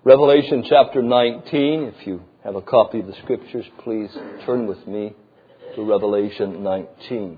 Revelation chapter 19. If you have a copy of the Scriptures, please turn with me to Revelation 19.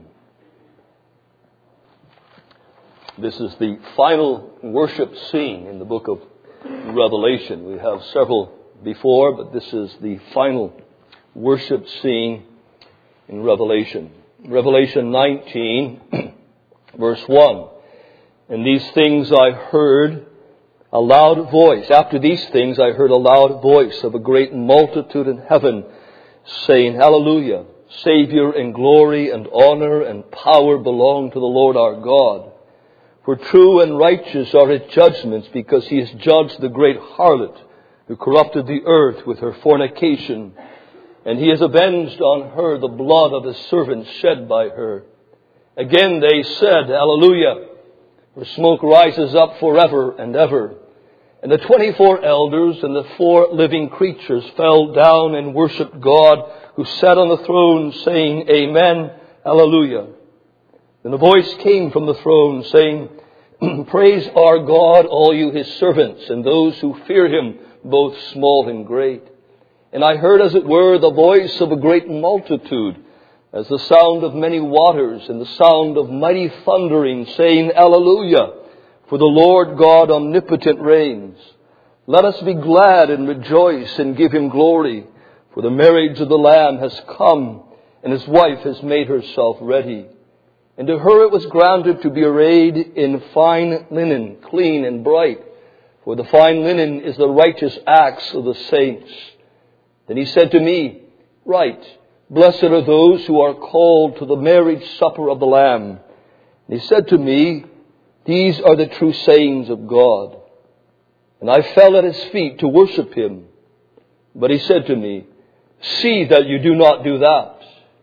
This is the final worship scene in the book of Revelation. We have several before, but this is the final worship scene in Revelation. Revelation 19, verse 1. And these things I heard a loud voice. After these things I heard a loud voice of a great multitude in heaven, saying, Hallelujah! Savior and glory and honor and power belong to the Lord our God. For true and righteous are His judgments, because He has judged the great harlot who corrupted the earth with her fornication. And He has avenged on her the blood of His servants shed by her. Again they said, Hallelujah! For smoke rises up forever and ever. And the 24 elders and the 4 living creatures fell down and worshipped God who sat on the throne, saying, Amen, Hallelujah. Then a voice came from the throne saying, Praise our God, all you His servants, and those who fear Him, both small and great. And I heard, as it were, the voice of a great multitude, as the sound of many waters, and the sound of mighty thundering, saying, Hallelujah! For the Lord God omnipotent reigns. Let us be glad and rejoice and give Him glory. For the marriage of the Lamb has come, and His wife has made herself ready. And to her it was granted to be arrayed in fine linen, clean and bright. For the fine linen is the righteous acts of the saints. Then He said to me, Write, blessed are those who are called to the marriage supper of the Lamb. And He said to me, These are the true sayings of God. And I fell at His feet to worship Him. But He said to me, See that you do not do that.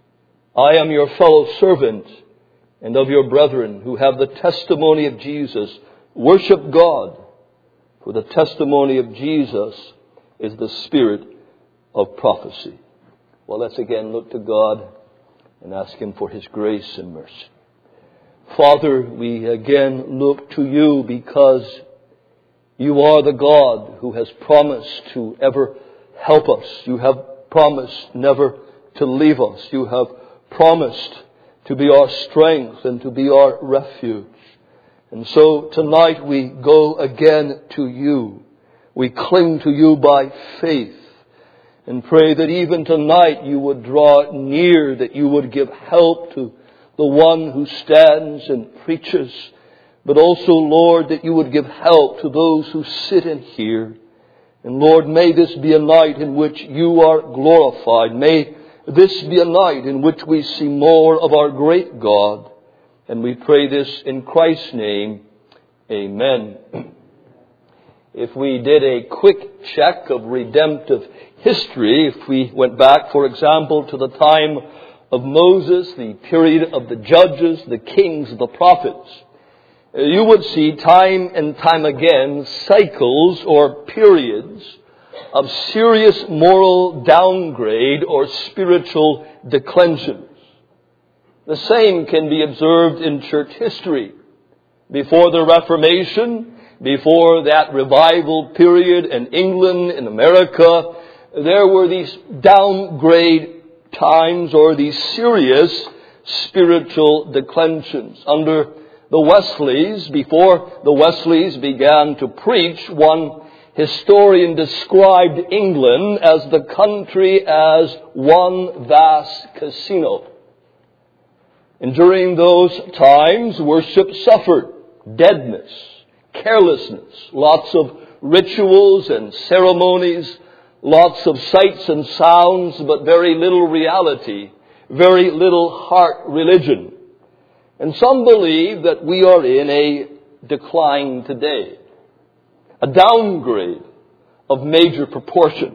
I am your fellow servant and of your brethren who have the testimony of Jesus. Worship God, for the testimony of Jesus is the spirit of prophecy. Well, let's again look to God and ask Him for His grace and mercy. Father, we again look to You because You are the God who has promised to ever help us. You have promised never to leave us. You have promised to be our strength and to be our refuge. And so tonight we go again to You. We cling to You by faith and pray that even tonight You would draw near, that You would give help to the one who stands and preaches, but also, Lord, that You would give help to those who sit and hear. And Lord, may this be a night in which You are glorified. May this be a night in which we see more of our great God. And we pray this in Christ's name. Amen. If we did a quick check of redemptive history, if we went back, for example, to the time of Moses, the period of the judges, the kings, the prophets, you would see time and time again cycles or periods of serious moral downgrade or spiritual declensions. The same can be observed in church history. Before the Reformation, before that revival period in England, in America, there were these downgrade times or these serious spiritual declensions. Under the Wesleys, before the Wesleys began to preach, one historian described England as the country as one vast casino. And during those times, worship suffered deadness, carelessness, lots of rituals and ceremonies, lots of sights and sounds, but very little reality, very little heart religion. And some believe that we are in a decline today, a downgrade of major proportion.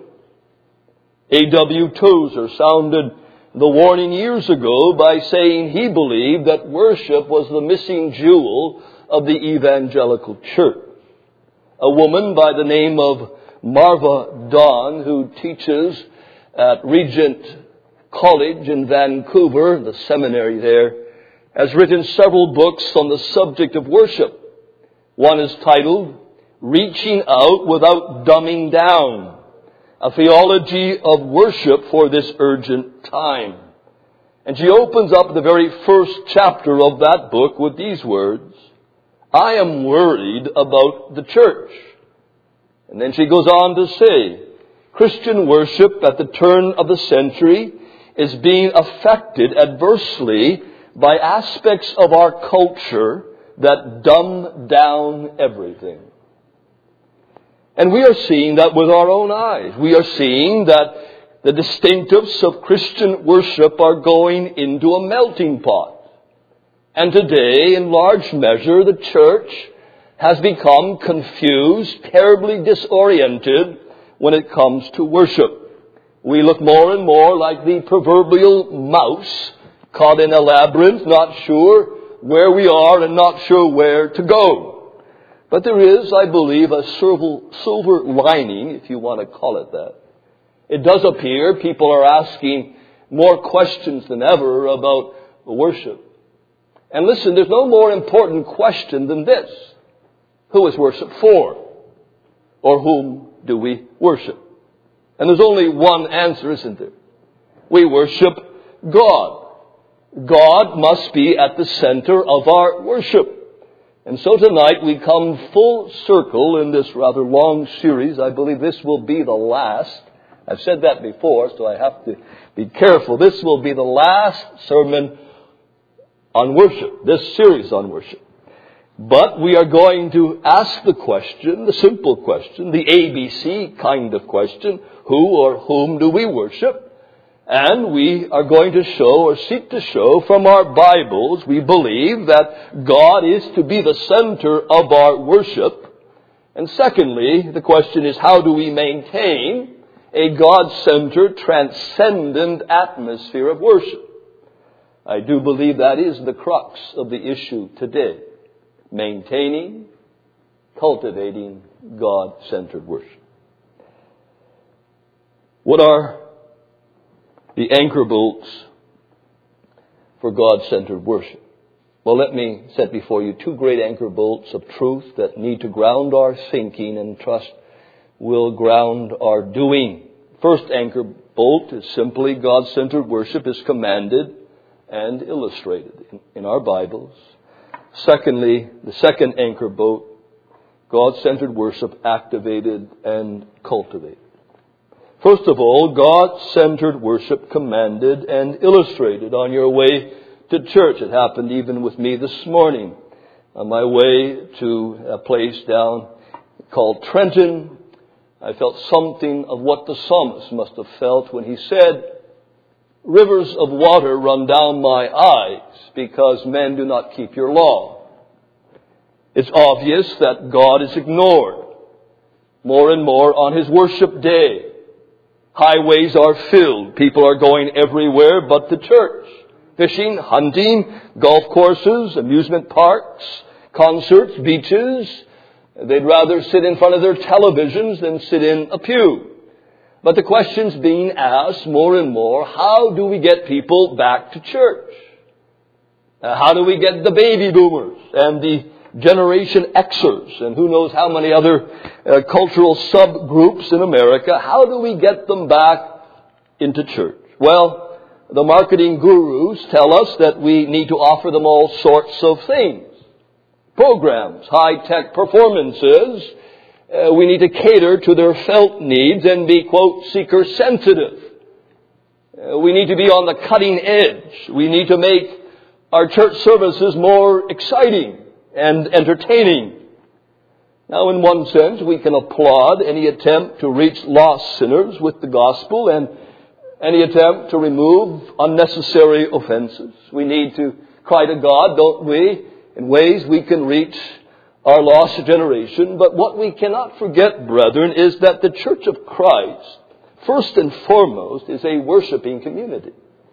A.W. Tozer sounded the warning years ago by saying he believed that worship was the missing jewel of the evangelical church. A woman by the name of Marva Dawn, who teaches at Regent College in Vancouver, the seminary there, has written several books on the subject of worship. One is titled reaching out without dumbing down, a theology of worship for this urgent time. And she opens up the very first chapter of that book with these words, I am worried about the church. And then she goes on to say, Christian worship at the turn of the century is being affected adversely by aspects of our culture that dumb down everything. And we are seeing that with our own eyes. We are seeing that the distinctives of Christian worship are going into a melting pot. And today, in large measure, the church has become confused, terribly disoriented when it comes to worship. We look more and more like the proverbial mouse caught in a labyrinth, not sure where we are and not sure where to go. But there is, I believe, a silver lining, if you want to call it that. It does appear people are asking more questions than ever about worship. And listen, there's no more important question than this. Who is worship for? Or whom do we worship? And there's only one answer, isn't there? We worship God. God must be at the center of our worship. And so tonight we come full circle in this rather long series. I believe this will be the last. I've said that before, so I have to be careful. This will be the last sermon on worship, this series on worship. But we are going to ask the question, the simple question, the ABC kind of question, who or whom do we worship? And we are going to show or seek to show from our Bibles, we believe that God is to be the center of our worship. And secondly, the question is, how do we maintain a God-centered, transcendent atmosphere of worship? I do believe that is the crux of the issue today. Maintaining, cultivating God-centered worship. What are the anchor bolts for God-centered worship? Well, let me set before you two great anchor bolts of truth that need to ground our thinking and trust will ground our doing. First anchor bolt is simply God-centered worship is commanded and illustrated in our Bibles. Secondly, the second anchor bolt, God-centered worship activated and cultivated. First of all, God-centered worship commanded and illustrated on your way to church. It happened even with me this morning on my way to a place down called Trenton. I felt something of what the psalmist must have felt when he said, rivers of water run down my eyes because men do not keep your law. It's obvious that God is ignored more and more on His worship day. Highways are filled. People are going everywhere but the church. Fishing, hunting, golf courses, amusement parks, concerts, beaches. They'd rather sit in front of their televisions than sit in a pew. But the question's being asked more and more, how do we get people back to church? How do we get the baby boomers and the Generation Xers and who knows how many other cultural subgroups in America? How do we get them back into church? Well, the marketing gurus tell us that we need to offer them all sorts of things. Programs, high-tech performances. We need to cater to their felt needs and be, quote, seeker-sensitive. We need to be on the cutting edge. We need to make our church services more exciting and entertaining. Now, in one sense, we can applaud any attempt to reach lost sinners with the gospel and any attempt to remove unnecessary offenses. We need to cry to God, don't we, in ways we can reach our lost generation. But what we cannot forget, brethren, is that the Church of Christ, first and foremost, is a worshiping community.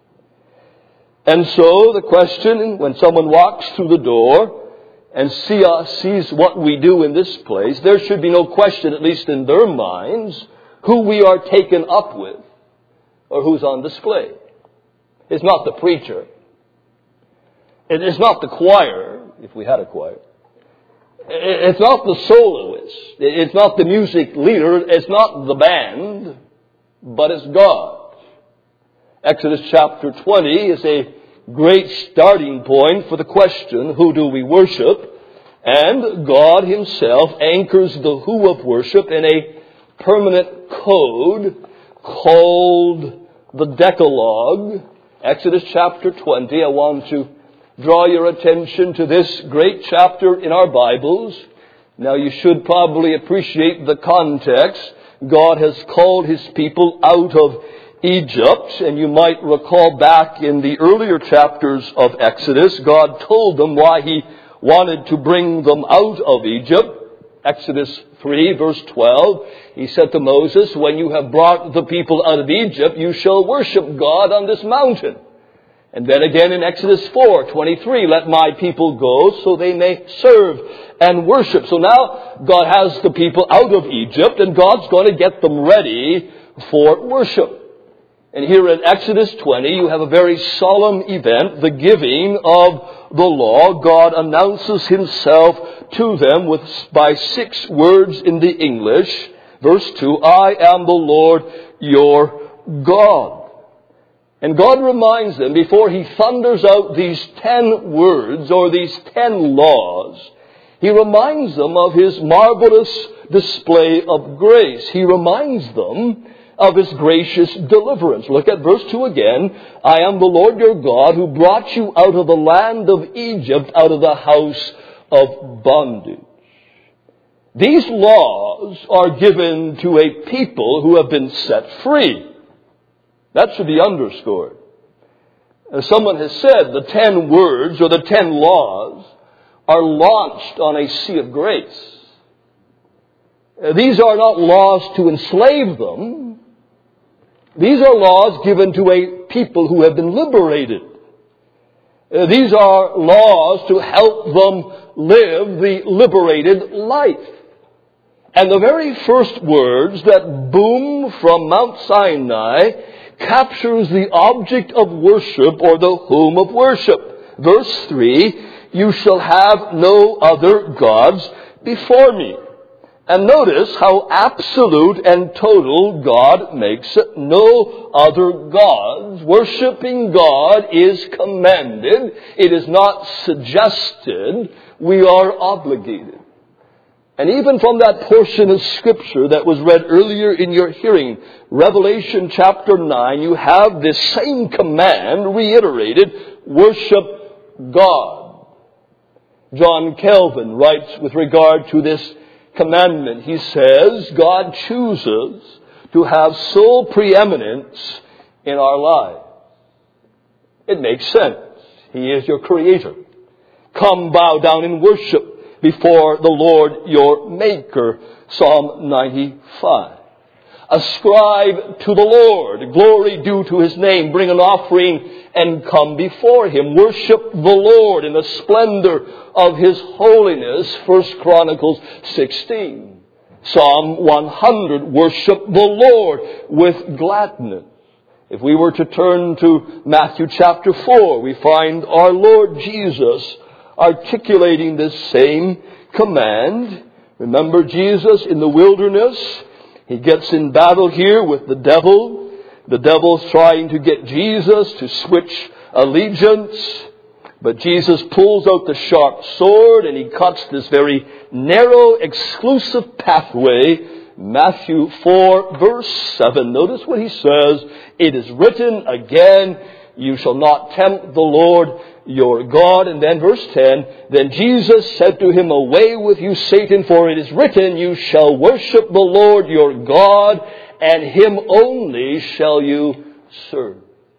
And so the question, when someone walks through the door and sees what we do in this place, there should be no question, at least in their minds, who we are taken up with or who's on display. It's not the preacher. It is not the choir, if we had a choir. It's not the soloist. It's not the music leader. It's not the band. But it's God. Exodus chapter 20 is a great starting point for the question, who do we worship? And God Himself anchors the who of worship in a permanent code called the Decalogue. Exodus chapter 20, I want to draw your attention to this great chapter in our Bibles. Now you should probably appreciate the context. God has called His people out of Egypt, and you might recall back in the earlier chapters of Exodus, God told them why He wanted to bring them out of Egypt. Exodus 3 verse 12, He said to Moses, when you have brought the people out of Egypt, you shall worship God on this mountain. And then again in Exodus 4:23, let my people go so they may serve and worship. So now God has the people out of Egypt, and God's going to get them ready for worship. And here in Exodus 20, you have a very solemn event, the giving of the law. God announces Himself to them by 6 words in the English. Verse 2, I am the Lord your God. And God reminds them, before He thunders out these 10 words or these 10 laws, He reminds them of His marvelous display of grace. He reminds them of His gracious deliverance. Look at verse 2 again. I am the Lord your God who brought you out of the land of Egypt, out of the house of bondage. These laws are given to a people who have been set free. That should be underscored. As someone has said, the 10 words or the 10 laws are launched on a sea of grace. These are not laws to enslave them. These are laws given to a people who have been liberated. These are laws to help them live the liberated life. And the very first words that boom from Mount Sinai captures the object of worship or the whom of worship. Verse 3, you shall have no other gods before me. And notice how absolute and total God makes it. No other gods. Worshipping God is commanded. It is not suggested. We are obligated. And even from that portion of Scripture that was read earlier in your hearing, Revelation chapter 9, you have this same command reiterated, worship God. John Calvin writes with regard to this commandment, he says, God chooses to have sole preeminence in our lives. It makes sense. He is your Creator. Come bow down and worship before the Lord your Maker. Psalm 95. Ascribe to the Lord glory due to His name. Bring an offering and come before Him. Worship the Lord in the splendor of His holiness. 1 Chronicles 16. Psalm 100. Worship the Lord with gladness. If we were to turn to Matthew chapter 4, we find our Lord Jesus articulating this same command. Remember Jesus in the wilderness? He gets in battle here with the devil. The devil's trying to get Jesus to switch allegiance. But Jesus pulls out the sharp sword and He cuts this very narrow, exclusive pathway. Matthew 4 verse 7. Notice what He says. It is written again, you shall not tempt the Lord your God. And then verse 10, then Jesus said to him, away with you, Satan, for it is written, you shall worship the Lord your God, and Him only shall you serve.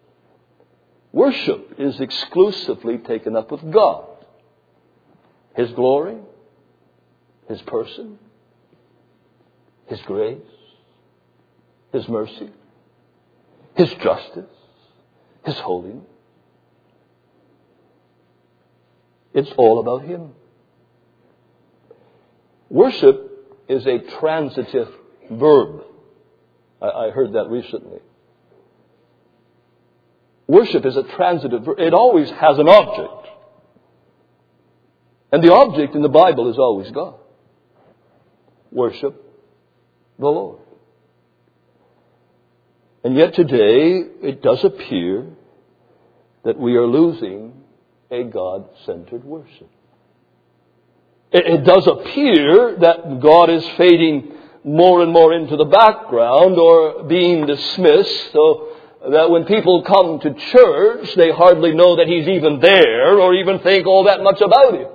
Worship is exclusively taken up with God. His glory, His person, His grace, His mercy, His justice, His holiness. It's all about Him. Worship is a transitive verb. I heard that recently. Worship is a transitive verb. It always has an object. And the object in the Bible is always God. Worship the Lord. And yet today, it does appear that we are losing a God-centered worship. It does appear that God is fading more and more into the background or being dismissed, so that when people come to church, they hardly know that He's even there or even think all that much about Him.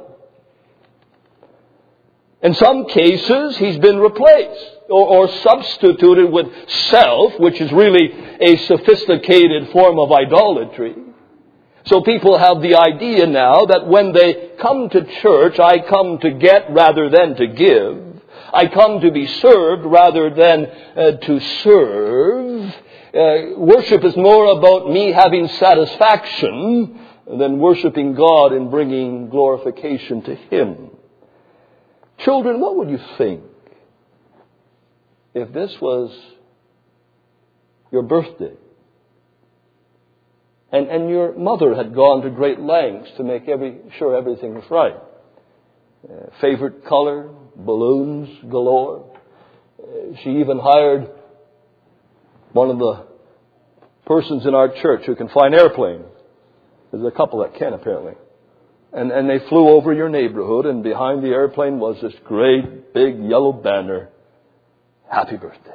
In some cases, He's been replaced or substituted with self, which is really a sophisticated form of idolatry. So people have the idea now that when they come to church, I come to get rather than to give. I come to be served rather than to serve. Worship is more about me having satisfaction than worshiping God and bringing glorification to Him. Children, what would you think if this was your birthday and your mother had gone to great lengths to make sure everything was right? Favorite color, balloons galore. She even hired one of the persons in our church who can fly airplanes. There's a couple that can, apparently. And they flew over your neighborhood, and behind the airplane was this great big yellow banner, Happy Birthday.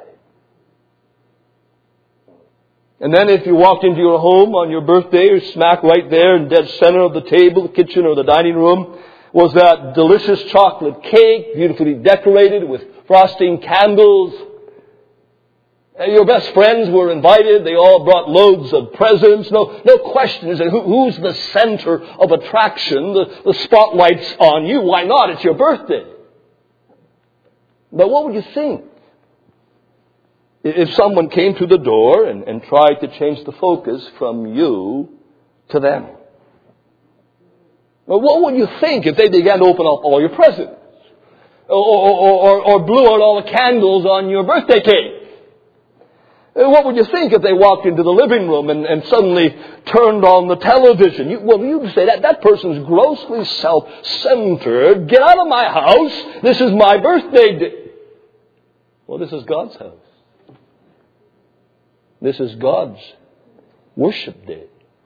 And then if you walked into your home on your birthday, or smack right there in dead center of the table, the kitchen or the dining room, was that delicious chocolate cake, beautifully decorated with frosting candles. And your best friends were invited. They all brought loads of presents. No question. Is who's the center of attraction? The spotlight's on you. Why not? It's your birthday. But what would you think if someone came to the door and tried to change the focus from you to them? Well, what would you think if they began to open up all your presents? Or blew out all the candles on your birthday cake? What would you think if they walked into the living room and suddenly turned on the television? You'd say that person's grossly self-centered. Get out of my house. This is my birthday day. Well, this is God's house. This is God's worship day.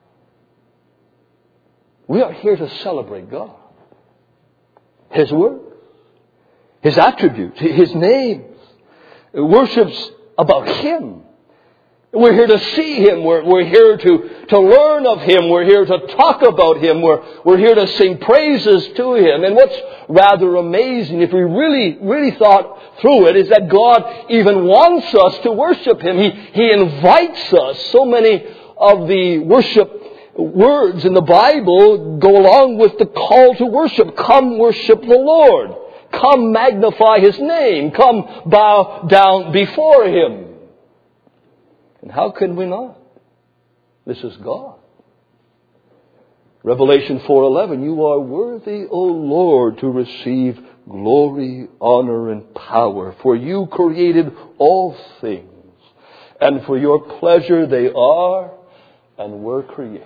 We are here to celebrate God. His word, His attributes, His names. Worship's about Him. We're here to see Him. We're here to learn of Him. We're here to talk about Him. We're here to sing praises to Him. And what's rather amazing, if we really thought through it, is that God even wants us to worship Him. He invites us. So many of the worship words in the Bible go along with the call to worship. Come worship the Lord. Come magnify His name. Come bow down before Him. And how can we not? This is God. Revelation 4:11, you are worthy, O Lord, to receive glory, honor, and power. For you created all things, and for your pleasure they are and were created.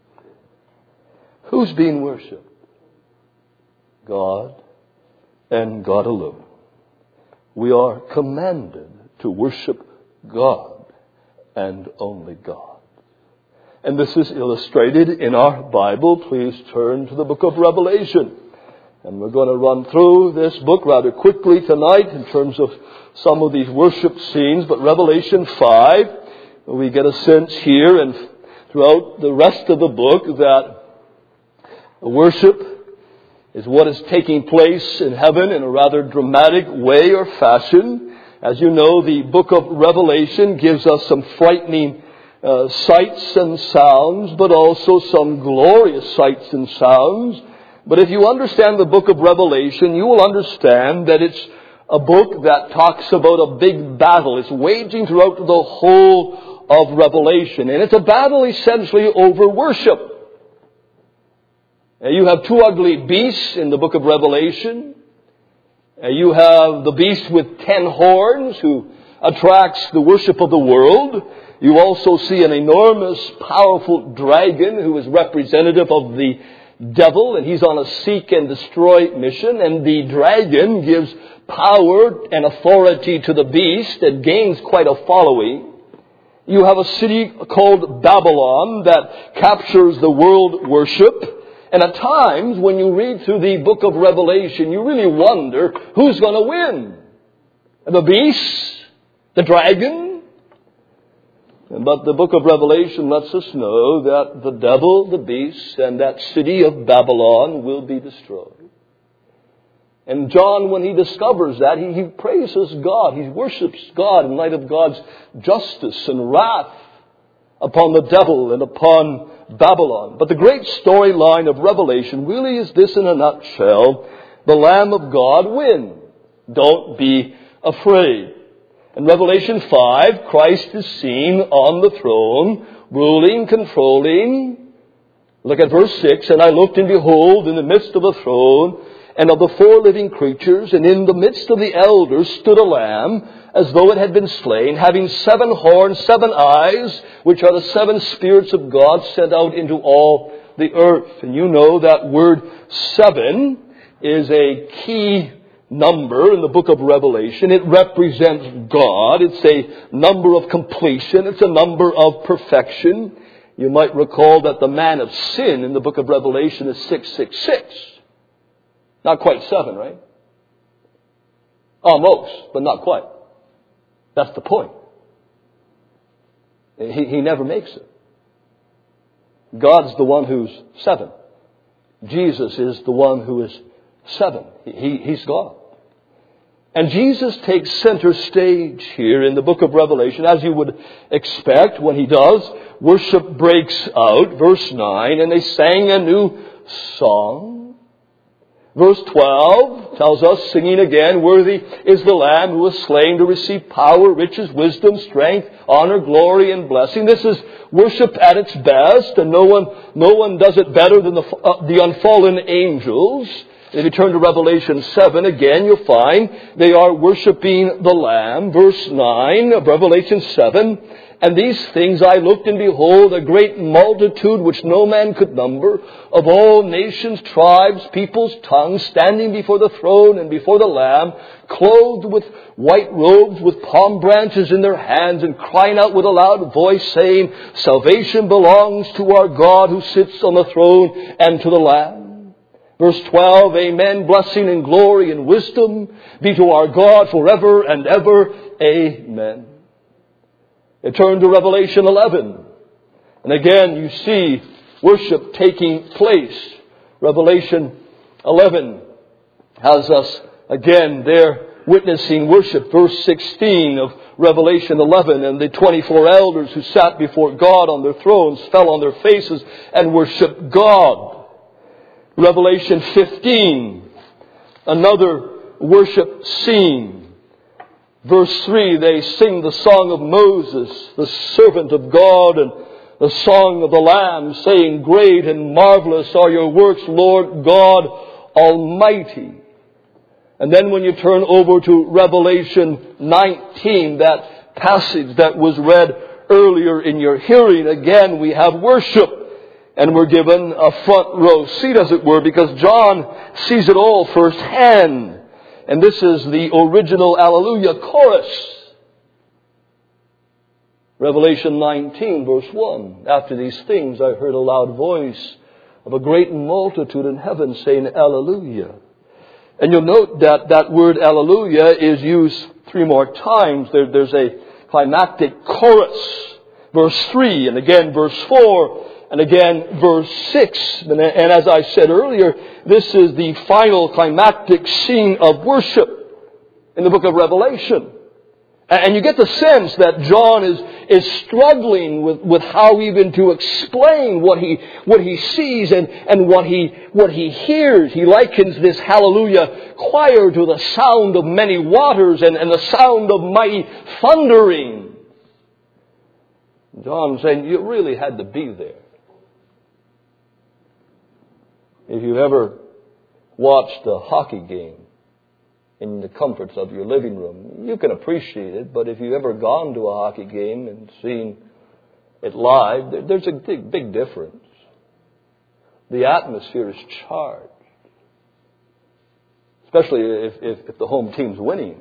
Who's being worshipped? God and God alone. We are commanded to worship God and only God. And this is illustrated in our Bible. Please turn to the book of Revelation. And we're going to run through this book rather quickly tonight in terms of some of these worship scenes. But Revelation 5, we get a sense here and throughout the rest of the book that worship is what is taking place in heaven in a rather dramatic way or fashion. As you know, the book of Revelation gives us some frightening sights and sounds, but also some glorious sights and sounds. But if you understand the book of Revelation, you will understand that it's a book that talks about a big battle. It's waging throughout the whole of Revelation. And it's a battle essentially over worship. You have two ugly beasts in the book of Revelation. You have the beast with 10 horns who attracts the worship of the world. You also see an enormous, powerful dragon who is representative of the devil, and he's on a seek and destroy mission, and the dragon gives power and authority to the beast and gains quite a following. You have a city called Babylon that captures the world worship. And at times, when you read through the book of Revelation, you really wonder who's going to win. The beast? The dragon? But the book of Revelation lets us know that the devil, the beast, and that city of Babylon will be destroyed. And John, when he discovers that, he praises God. He worships God in light of God's justice and wrath upon the devil and upon Babylon. But the great storyline of Revelation really is this in a nutshell. The Lamb of God wins. Don't be afraid. In Revelation 5, Christ is seen on the throne, ruling, controlling. Look at verse 6. And I looked, and behold, in the midst of the throne, and of the 4 living creatures, and in the midst of the elders stood a lamb, as though it had been slain, having 7 horns, 7 eyes, which are the 7 spirits of God sent out into all the earth. And you know that word 7 is a key number in the book of Revelation. It represents God. It's a number of completion. It's a number of perfection. You might recall that the man of sin in the book of Revelation is 666. Not quite 7, right? Almost, but not quite. That's the point. He never makes it. God's the one who's 7. Jesus is the one who is 7. He's God. And Jesus takes center stage here in the book of Revelation, as you would expect when he does. Worship breaks out, verse 9, and they sang a new song. Verse 12 tells us, singing again, worthy is the Lamb who was slain to receive power, riches, wisdom, strength, honor, glory, and blessing. This is worship at its best, and no one does it better than the unfallen angels. If you turn to Revelation 7, again, you'll find they are worshiping the Lamb. Verse 9 of Revelation 7, and these things I looked, and behold, a great multitude which no man could number, of all nations, tribes, peoples, tongues, standing before the throne and before the Lamb, clothed with white robes, with palm branches in their hands, and crying out with a loud voice, saying, salvation belongs to our God who sits on the throne and to the Lamb. Verse 12, amen, blessing and glory and wisdom be to our God forever and ever. Amen. You turn to Revelation 11. And again, you see worship taking place. Revelation 11 has us again there witnessing worship. Verse 16 of Revelation 11, and the 24 elders who sat before God on their thrones fell on their faces and worshiped God. Revelation 15, another worship scene. Verse 3, they sing the song of Moses, the servant of God, and the song of the Lamb, saying, great and marvelous are your works, Lord God Almighty. And then when you turn over to Revelation 19, that passage that was read earlier in your hearing, again we have worship. And we're given a front row seat, as it were, because John sees it all firsthand. And this is the original Alleluia chorus. Revelation 19, verse 1. After these things I heard a loud voice of a great multitude in heaven saying, Alleluia. And you'll note that that word Alleluia is used 3 more times. There's a climactic chorus. Verse 3, and again verse 4, and again, verse 6. And as I said earlier, this is the final climactic scene of worship in the book of Revelation. And you get the sense that John is struggling with how even to explain what he sees and what he hears. He likens this hallelujah choir to the sound of many waters and the sound of mighty thundering. John's saying, you really had to be there. If you've ever watched a hockey game in the comforts of your living room, you can appreciate it. But if you've ever gone to a hockey game and seen it live, there's a big difference. The atmosphere is charged. Especially if the home team's winning.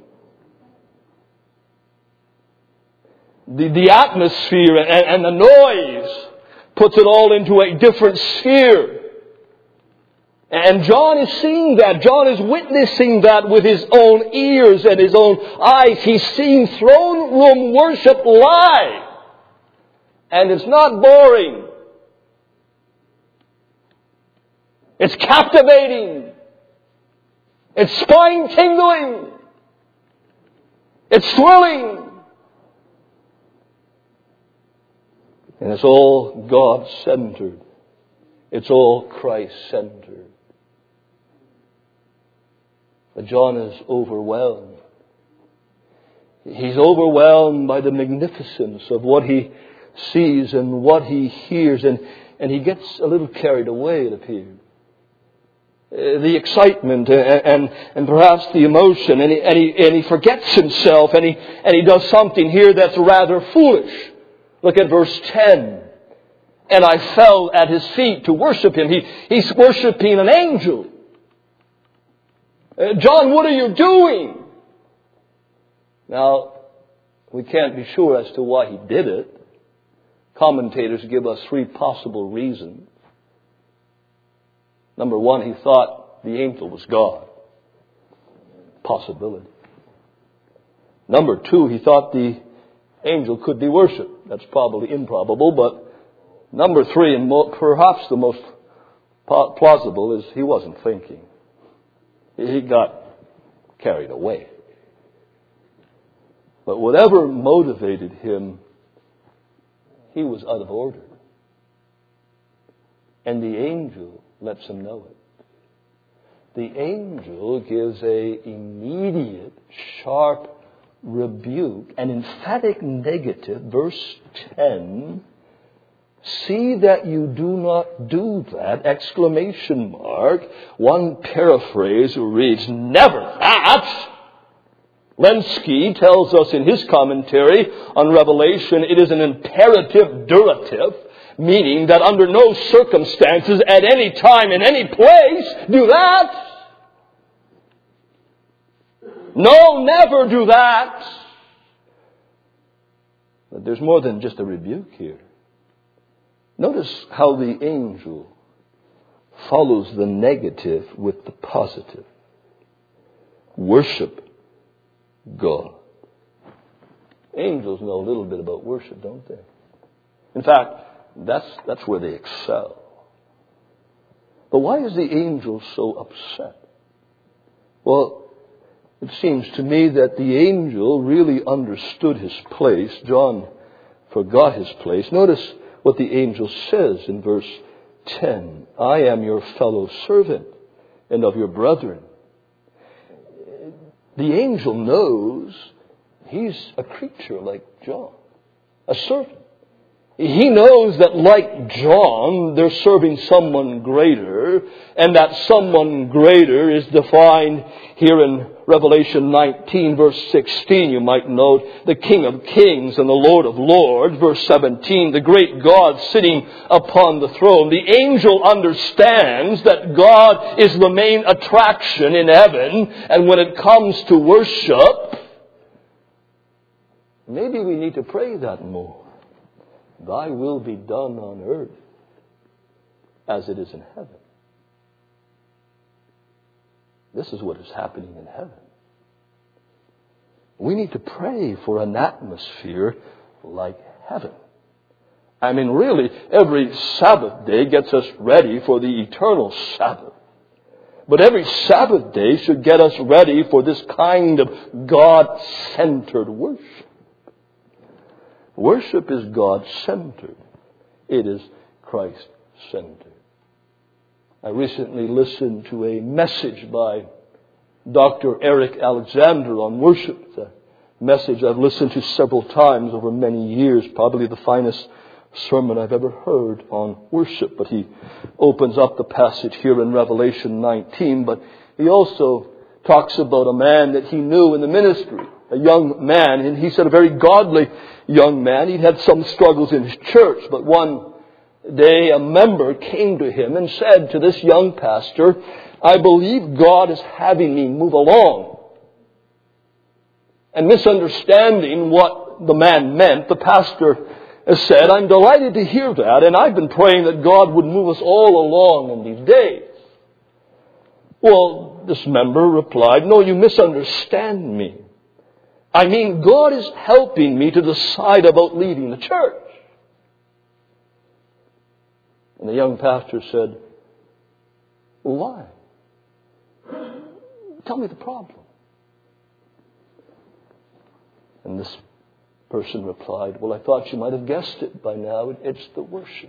The atmosphere and the noise puts it all into a different sphere. And John is seeing that. John is witnessing that with his own ears and his own eyes. He's seeing throne room worship live. And it's not boring. It's captivating. It's spine-tingling. It's thrilling. And it's all God-centered. It's all Christ-centered. But John is overwhelmed. He's overwhelmed by the magnificence of what he sees and what he hears. And he gets a little carried away, it appears. The excitement and perhaps the emotion. And he forgets himself. And he does something here that's rather foolish. Look at verse 10. And I fell at his feet to worship him. He's worshiping an angel. John, what are you doing? Now, we can't be sure as to why he did it. Commentators give us three possible reasons. Number one, he thought the angel was God. Possibility. Number two, he thought the angel could be worshipped. That's probably improbable, but number three, and perhaps the most plausible, is he wasn't thinking. He got carried away. But whatever motivated him, he was out of order. And the angel lets him know it. The angel gives an immediate, sharp rebuke, an emphatic negative. Verse 10, see that you do not do that! Exclamation mark. One paraphrase reads, never that! Lenski tells us in his commentary on Revelation, it is an imperative durative, meaning that under no circumstances, at any time, in any place, do that. No, never do that. But there's more than just a rebuke here. Notice how the angel follows the negative with the positive. Worship God. Angels know a little bit about worship, don't they? In fact, that's where they excel. But why is the angel so upset? Well, it seems to me that the angel really understood his place. John forgot his place. Notice what the angel says in verse 10. I am your fellow servant and of your brethren. The angel knows he's a creature like John, a servant. He knows that like John, they're serving someone greater, and that someone greater is defined here in Revelation 19, verse 16, you might note, the King of Kings and the Lord of Lords. Verse 17, the great God sitting upon the throne. The angel understands that God is the main attraction in heaven, and when it comes to worship, maybe we need to pray that more. Thy will be done on earth as it is in heaven. This is what is happening in heaven. We need to pray for an atmosphere like heaven. I mean, really, every Sabbath day gets us ready for the eternal Sabbath. But every Sabbath day should get us ready for this kind of God-centered worship. Worship is God-centered. It is Christ-centered. I recently listened to a message by Dr. Eric Alexander on worship. It's a message I've listened to several times over many years, probably the finest sermon I've ever heard on worship. But he opens up the passage here in Revelation 19, but he also talks about a man that he knew in the ministry, a young man, and he said a very godly young man. He'd had some struggles in his church, but one day, a member came to him and said to this young pastor, "I believe God is having me move along." And misunderstanding what the man meant, the pastor said, "I'm delighted to hear that, and I've been praying that God would move us all along in these days." Well, this member replied, "No, you misunderstand me. I mean, God is helping me to decide about leaving the church." And the young pastor said, "Well, why? Tell me the problem." And this person replied, "Well, I thought you might have guessed it by now. It's the worship."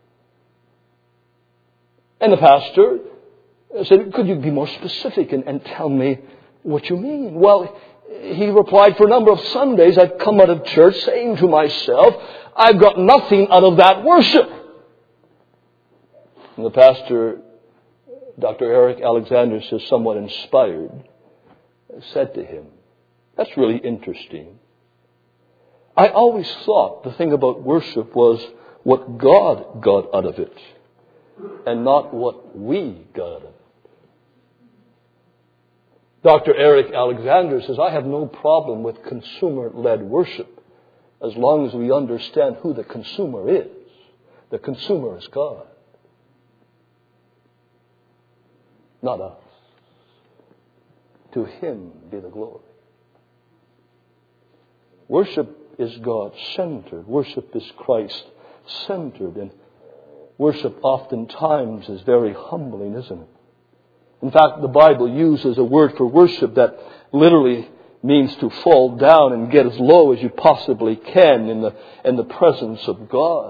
And the pastor said, "Could you be more specific and tell me what you mean?" Well, he replied, "For a number of Sundays I've come out of church saying to myself, I've got nothing out of that worship." And the pastor, Dr. Eric Alexander, says, somewhat inspired, said to him, "That's really interesting. I always thought the thing about worship was what God got out of it, and not what we got out of it." Dr. Eric Alexander says, "I have no problem with consumer-led worship as long as we understand who the consumer is. The consumer is God, not us. To Him be the glory." Worship is God-centered. Worship is Christ-centered. And worship oftentimes is very humbling, isn't it? In fact, the Bible uses a word for worship that literally means to fall down and get as low as you possibly can in the presence of God.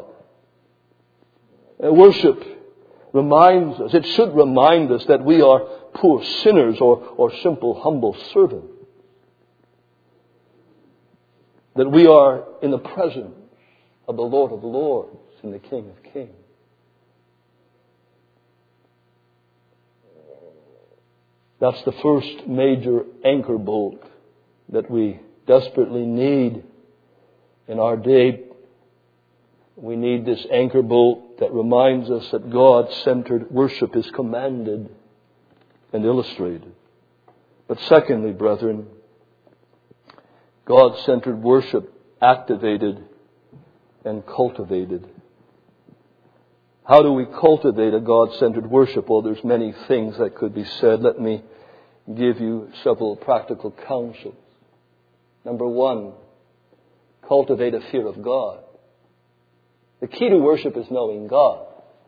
Worship reminds us, it should remind us that we are poor sinners or simple humble servants. That we are in the presence of the Lord of Lords and the King of Kings. That's the first major anchor bolt that we desperately need in our day. We need this anchor bolt that reminds us that God-centered worship is commanded and illustrated. But secondly, brethren, God-centered worship activated and cultivated. How do we cultivate a God-centered worship? Well, there's many things that could be said. Let me give you several practical counsels. Number one, cultivate a fear of God. The key to worship is knowing God.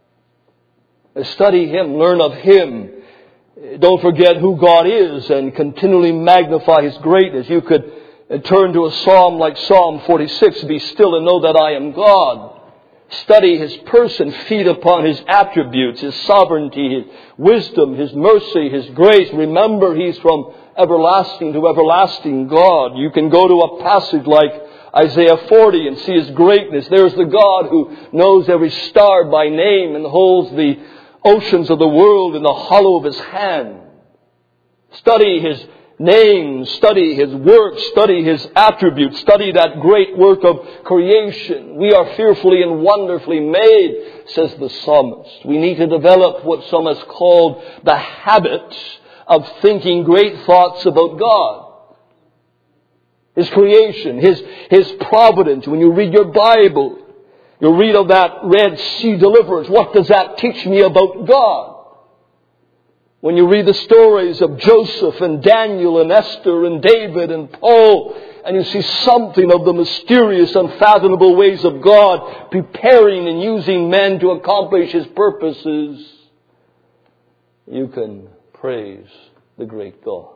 Study Him, learn of Him. Don't forget who God is and continually magnify His greatness. You could turn to a psalm like Psalm 46, "Be still and know that I am God." Study His person, feed upon His attributes, His sovereignty, His wisdom, His mercy, His grace. Remember, He's from everlasting to everlasting God. You can go to a passage like Isaiah 40 and see His greatness. There's the God who knows every star by name and holds the oceans of the world in the hollow of His hand. Study His name, study His work, study His attributes, study that great work of creation. We are fearfully and wonderfully made, says the psalmist. We need to develop what some has called the habit of thinking great thoughts about God. His creation, His providence. When you read your Bible, you read of that Red Sea deliverance. What does that teach me about God? When you read the stories of Joseph and Daniel and Esther and David and Paul, and you see something of the mysterious, unfathomable ways of God preparing and using men to accomplish His purposes, you can praise the great God.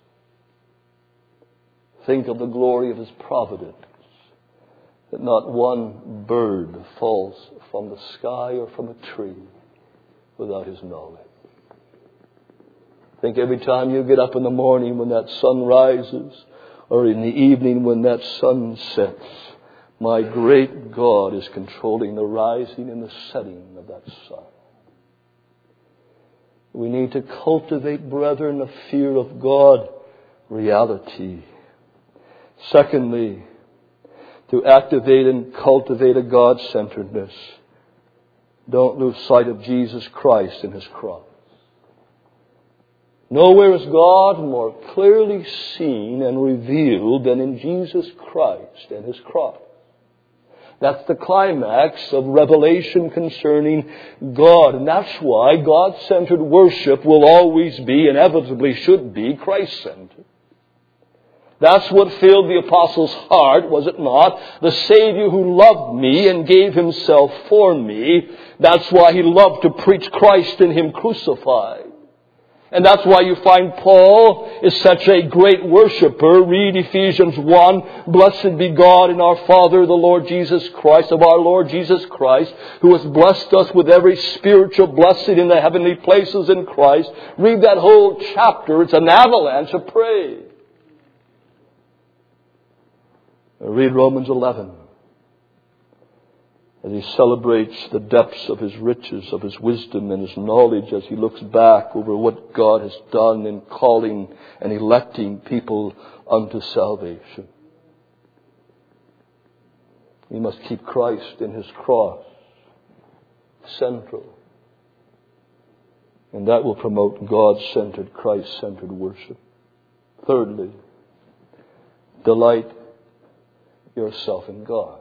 Think of the glory of His providence, that not one bird falls from the sky or from a tree without His knowledge. Think every time you get up in the morning when that sun rises, or in the evening when that sun sets, my great God is controlling the rising and the setting of that sun. We need to cultivate, brethren, a fear of God reality. Secondly, to activate and cultivate a God-centeredness, Don't lose sight of Jesus Christ and His cross. Nowhere is God more clearly seen and revealed than in Jesus Christ and His cross. That's the climax of revelation concerning God. And that's why God-centered worship will always be, inevitably should be, Christ-centered. That's what filled the apostle's heart, was it not? The Savior who loved me and gave Himself for me. That's why he loved to preach Christ and Him crucified. And that's why you find Paul is such a great worshiper. Read Ephesians 1. Blessed be God and our Father, the Lord Jesus Christ, of our Lord Jesus Christ, who has blessed us with every spiritual blessing in the heavenly places in Christ. Read that whole chapter. It's an avalanche of praise. Read Romans 11. As he celebrates the depths of His riches, of His wisdom and His knowledge, as he looks back over what God has done in calling and electing people unto salvation. We must keep Christ in His cross central. And that will promote God-centered, Christ-centered worship. Thirdly, delight yourself in God.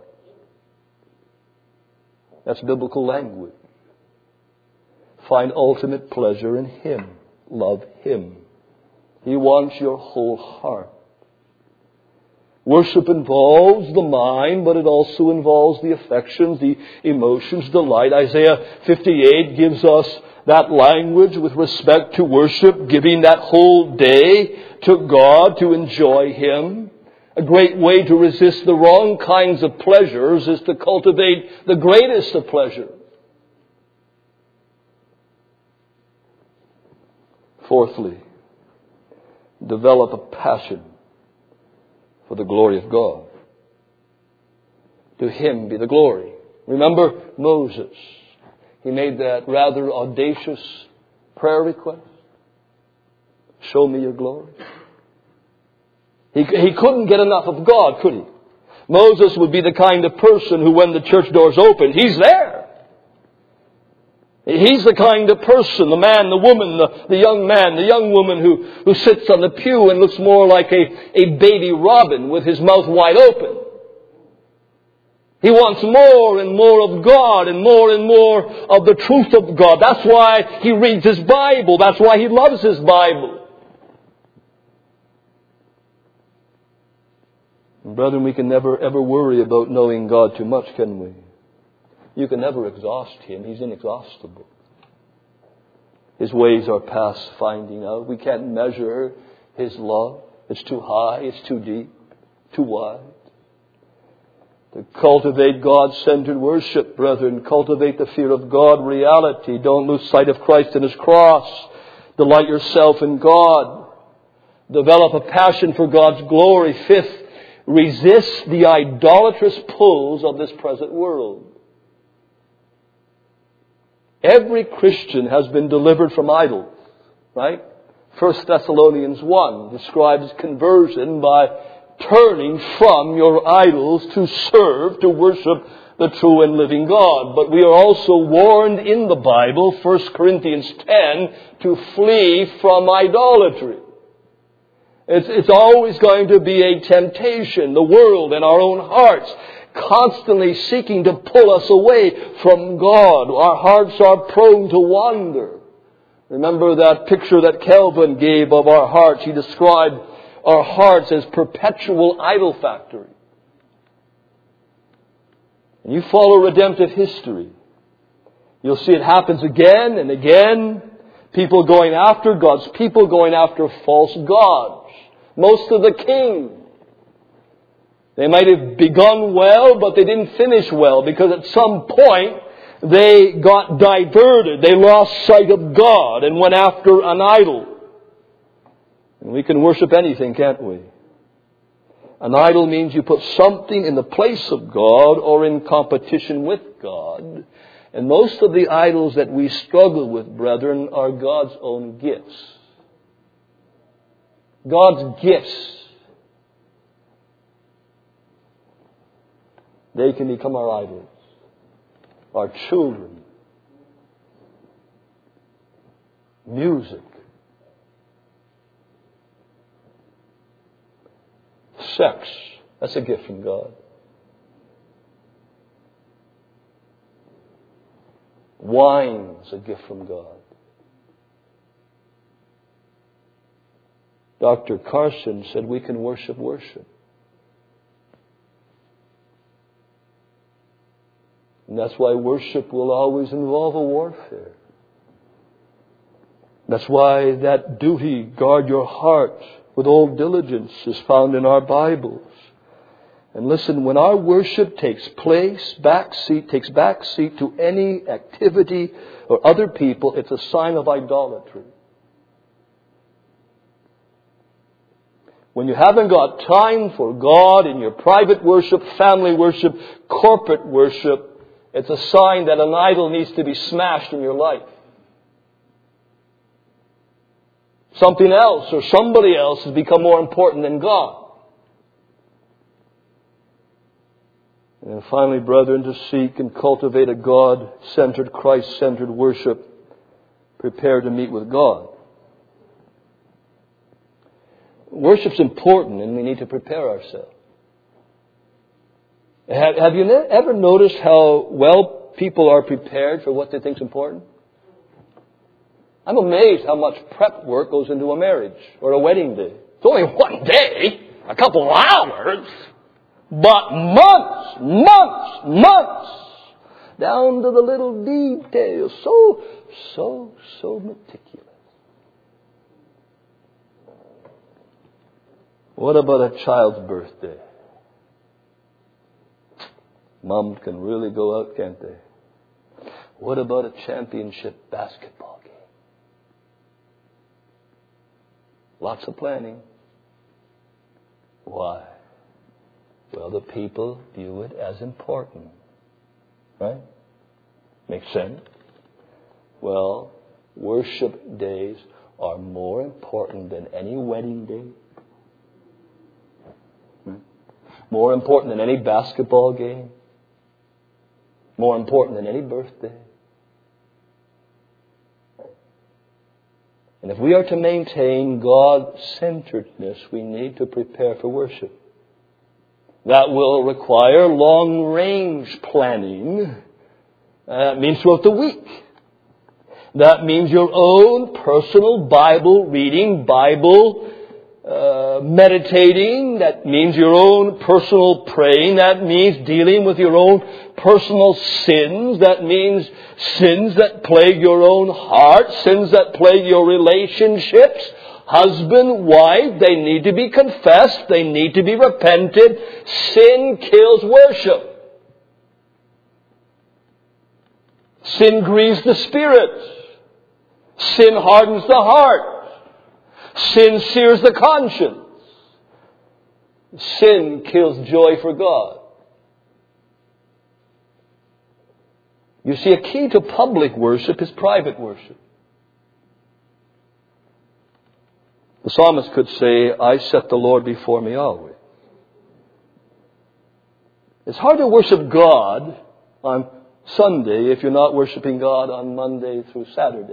That's biblical language. Find ultimate pleasure in Him. Love Him. He wants your whole heart. Worship involves the mind, but it also involves the affections, the emotions, delight. Isaiah 58 gives us that language with respect to worship, giving that whole day to God to enjoy Him. A great way to resist the wrong kinds of pleasures is to cultivate the greatest of pleasures. Fourthly, develop a passion for the glory of God. To Him be the glory. Remember Moses. He made that rather audacious prayer request. Show me your glory. He couldn't get enough of God, could he? Moses would be the kind of person who, when the church doors open, he's there. He's the kind of person, the man, the woman, the young man, the young woman who sits on the pew and looks more like a baby robin with his mouth wide open. He wants more and more of God and more of the truth of God. That's why he reads his Bible. That's why he loves his Bible. Brethren, we can never ever worry about knowing God too much, can we? You can never exhaust Him. He's inexhaustible. His ways are past finding out. We can't measure His love. It's too high, it's too deep, too wide. To cultivate God-centered worship, brethren, cultivate the fear of God reality. Don't lose sight of Christ and His cross. Delight yourself in God. Develop a passion for God's glory. Fifth, resist the idolatrous pulls of this present world. Every Christian has been delivered from idols, right? 1 Thessalonians 1 describes conversion by turning from your idols to serve, to worship the true and living God. But we are also warned in the Bible, 1 Corinthians 10, to flee from idolatry. It's always going to be a temptation, the world and our own hearts, constantly seeking to pull us away from God. Our hearts are prone to wander. Remember that picture that Calvin gave of our hearts. He described our hearts as perpetual idol factory. And you follow redemptive history, you'll see it happens again and again. People going after God's people, going after false gods. Most of the kings, they might have begun well, but they didn't finish well, because at some point they got diverted. They lost sight of God and went after an idol. And we can worship anything, can't we? An idol means you put something in the place of God or in competition with God. And most of the idols that we struggle with, brethren, are God's own gifts. God's gifts. They can become our idols. Our children music, sex. That's a gift from God. Wine is a gift from God. Dr. Carson said we can worship. And that's why worship will always involve a warfare. That's why that duty, guard your heart with all diligence, is found in our Bibles. And listen, when our worship takes backseat to any activity or other people, it's a sign of idolatry. When you haven't got time for God in your private worship, family worship, corporate worship, it's a sign that an idol needs to be smashed in your life. Something else or somebody else has become more important than God. And finally, brethren, to seek and cultivate a God-centered, Christ-centered worship, prepare to meet with God. Worship's important, and we need to prepare ourselves. Have you ever noticed how well people are prepared for what they think is important? I'm amazed how much prep work goes into a marriage or a wedding day. It's only one day, a couple of hours, but months, down to the little details. So meticulous. What about a child's birthday? Moms can really go out, can't they? What about a championship basketball game? Lots of planning. Why? Well, the people view it as important. Right? Makes sense? Well, worship days are more important than any wedding day. More important than any basketball game. More important than any birthday. And if we are to maintain God-centeredness, we need to prepare for worship. That will require long-range planning. That means throughout the week. That means your own personal Bible reading, Bible meditating. That means your own personal praying. That means dealing with your own personal sins. That means sins that plague your own heart, sins that plague your relationships. Husband, wife, they need to be confessed. They need to be repented. Sin kills worship. Sin grieves the spirit. Sin hardens the heart. Sin sears the conscience. Sin kills joy for God. You see, a key to public worship is private worship. The psalmist could say, I set the Lord before me always. It's hard to worship God on Sunday if you're not worshiping God on Monday through Saturday.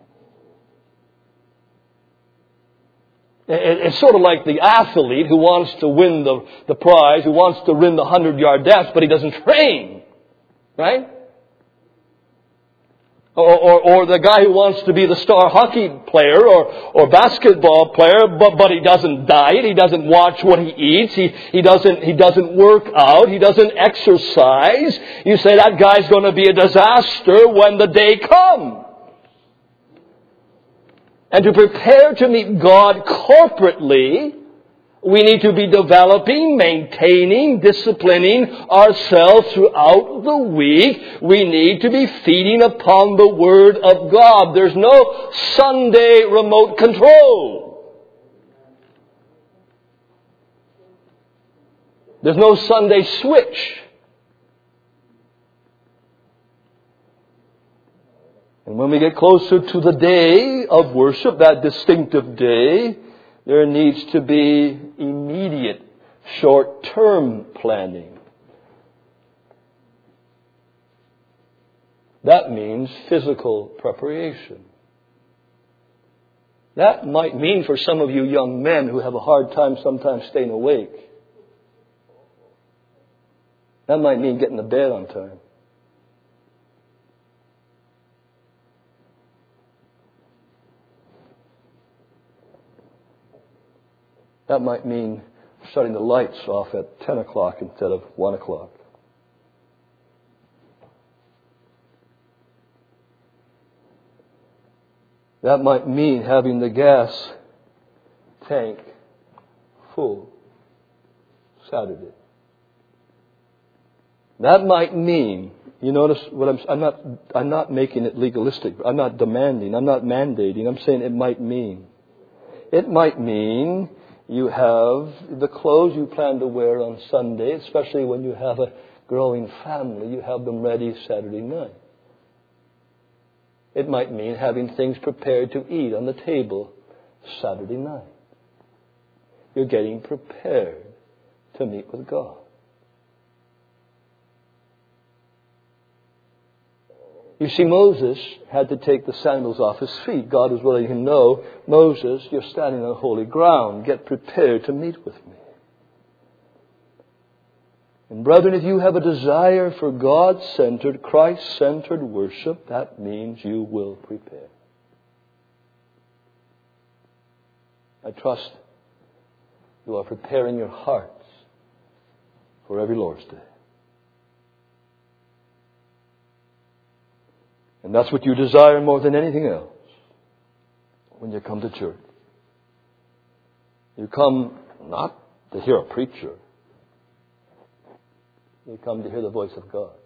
It's sort of like the athlete who wants to win the prize, who wants to win the 100-yard dash, but he doesn't train. Right? Or the guy who wants to be the star hockey player or basketball player, but he doesn't diet, he doesn't watch what he eats, he doesn't work out, he doesn't exercise. You say that guy's going to be a disaster when the day comes. And to prepare to meet God corporately, we need to be developing, maintaining, disciplining ourselves throughout the week. We need to be feeding upon the Word of God. There's no Sunday remote control. There's no Sunday switch. And when we get closer to the day of worship, that distinctive day, there needs to be immediate, short-term planning. That means physical preparation. That might mean for some of you young men who have a hard time sometimes staying awake, that might mean getting to bed on time. That might mean shutting the lights off at 10 o'clock instead of 1 o'clock. That might mean having the gas tank full Saturday. That might mean, you notice what I'm not making it legalistic. I'm not demanding. I'm not mandating. I'm saying it might mean. It might mean you have the clothes you plan to wear on Sunday, especially when you have a growing family. You have them ready Saturday night. It might mean having things prepared to eat on the table Saturday night. You're getting prepared to meet with God. You see, Moses had to take the sandals off his feet. God was letting him know, Moses, you're standing on holy ground. Get prepared to meet with me. And brethren, if you have a desire for God-centered, Christ-centered worship, that means you will prepare. I trust you are preparing your hearts for every Lord's Day. And that's what you desire more than anything else when you come to church. You come not to hear a preacher. You come to hear the voice of God.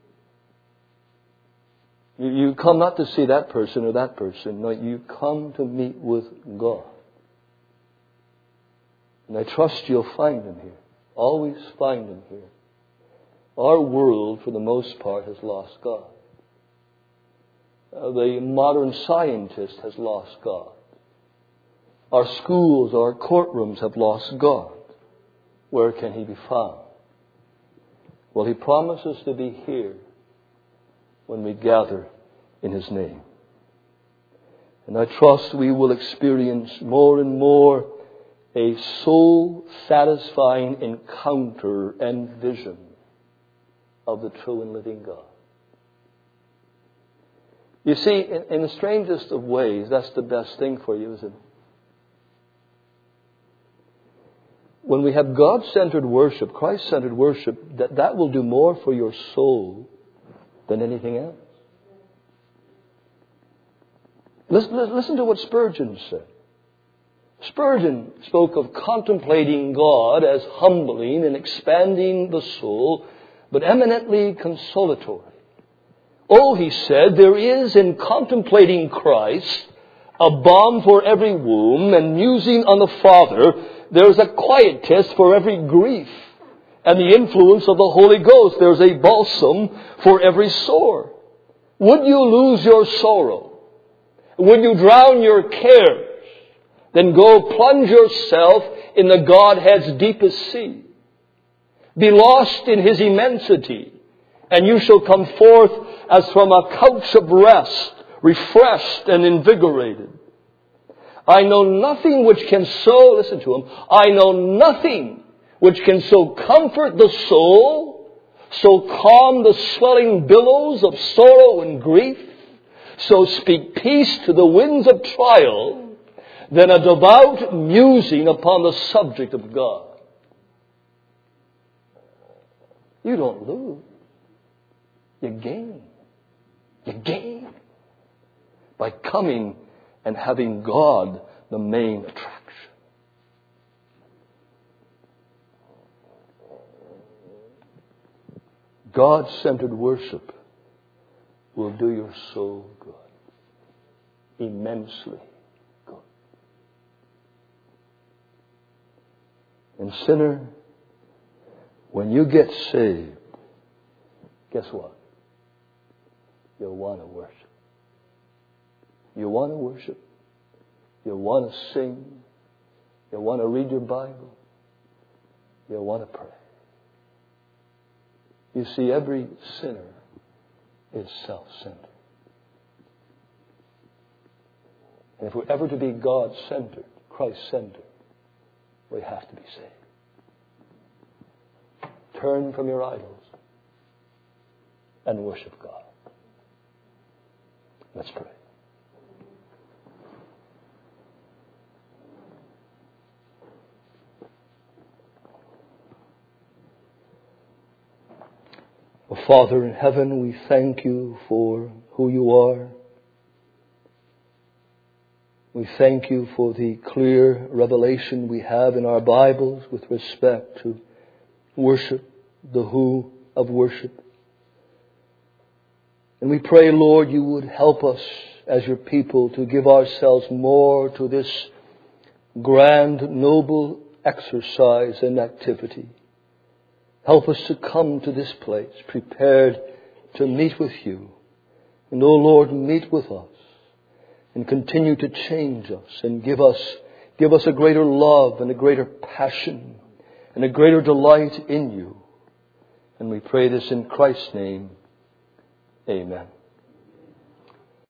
You come not to see that person or that person. No, you come to meet with God. And I trust you'll find Him here. Always find Him here. Our world, for the most part, has lost God. The modern scientist has lost God. Our schools, our courtrooms have lost God. Where can He be found? Well, He promises to be here when we gather in His name. And I trust we will experience more and more a soul-satisfying encounter and vision of the true and living God. You see, in the strangest of ways, that's the best thing for you, isn't it? When we have God-centered worship, Christ-centered worship, that will do more for your soul than anything else. Listen to what Spurgeon said. Spurgeon spoke of contemplating God as humbling and expanding the soul, but eminently consolatory. Oh, he said, there is in contemplating Christ a balm for every wound, and musing on the Father, there is a quietus for every grief, and the influence of the Holy Ghost, there is a balsam for every sore. Would you lose your sorrow? Would you drown your cares? Then go plunge yourself in the Godhead's deepest sea. Be lost in His immensity, and you shall come forth as from a couch of rest, refreshed and invigorated. I know nothing which can so, listen to him, I know nothing which can so comfort the soul, so calm the swelling billows of sorrow and grief, so speak peace to the winds of trial, than a devout musing upon the subject of God. You don't lose. You gain. You gain by coming and having God the main attraction. God-centered worship will do your soul good. Immensely good. And sinner, when you get saved, guess what? You'll want to worship. You want to worship. You want to sing. You want to read your Bible. You want to pray. You see, every sinner is self-centered. And if we're ever to be God-centered, Christ-centered, we have to be saved. Turn from your idols and worship God. Let's pray. Oh, Father in heaven, we thank you for who you are. We thank you for the clear revelation we have in our Bibles with respect to worship, the who of worship. And we pray, Lord, you would help us as your people to give ourselves more to this grand, noble exercise and activity. Help us to come to this place prepared to meet with you. And, oh Lord, meet with us and continue to change us and give us a greater love and a greater passion and a greater delight in you. And we pray this in Christ's name. Amen.